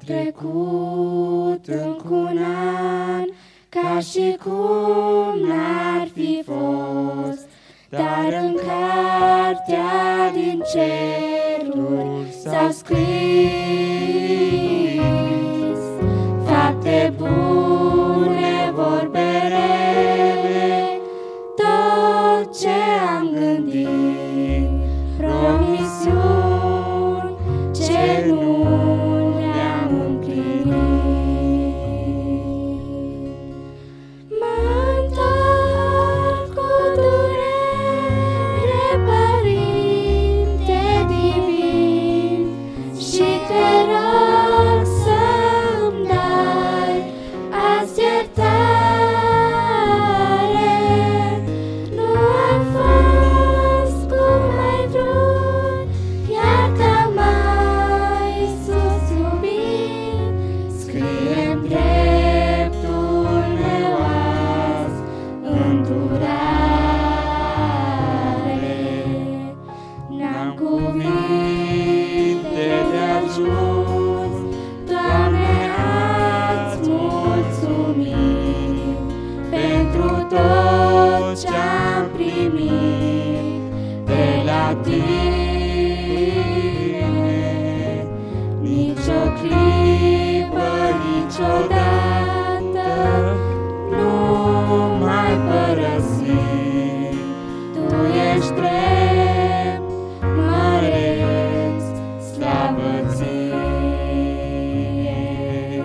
trecut încă-un an, ca și cum n-ar fi fost, dar în cartea din ceruri s-au scris fapte bune, vorbe rele, tot ce am gândit, promisiuni ce nu le-am împlinit. Mă-ntorc cu durere, Părinte Divin, și te rog să-mi dai azi iertare. Nu a fost cum ai vrut, iartă-mă, Iisus iubit, scrie-mi dreptul meu azi îndurare. N-am cuvinte de ajuns, Doamne, ați mulțumit pentru tot ce-am primit de la Tine. Nici o clipă, niciodată nu m-ai părăsit. Tu ești drept, măreț, slavă Ție.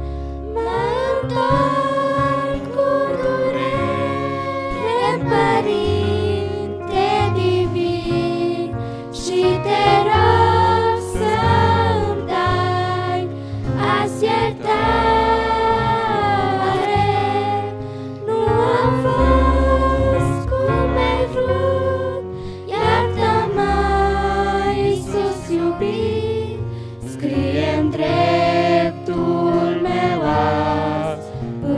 Mă-ntorc cu durere, Părinte Divin, și te rog să-mi dai azi iertare. Nu a fost cum ai vrut, iartă-mă, Iisus iubit, scrie-mi dreptul meu azi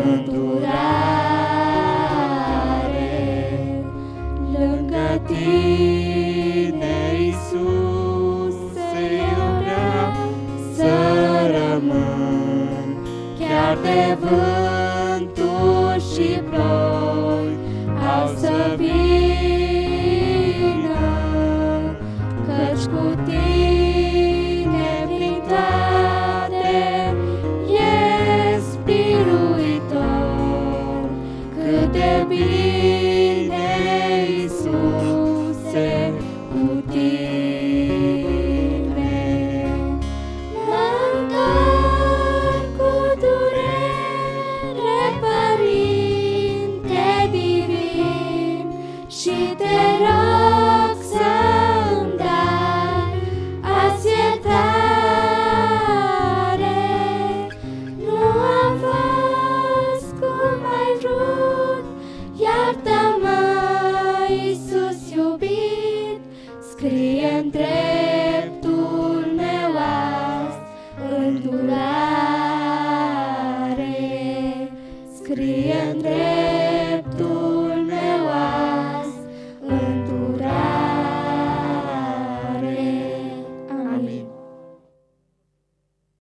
îndurare. Lângă Tine, Iisuse, eu vreau să rămân, chiar de vânturi și ploi au să vină, căci cu Tine prin toate ești biruitor. Cât de bine, Iisuse, cu Tine. Mă-ntorc cu durere, Părinte Divin, și te rog să-mi dai azi iertare. Nu a fost cum ai vrut, iartă-mă, Iisus iubit, scrie-mi dreptul meu azi îndurare. Scrie-mi dreptul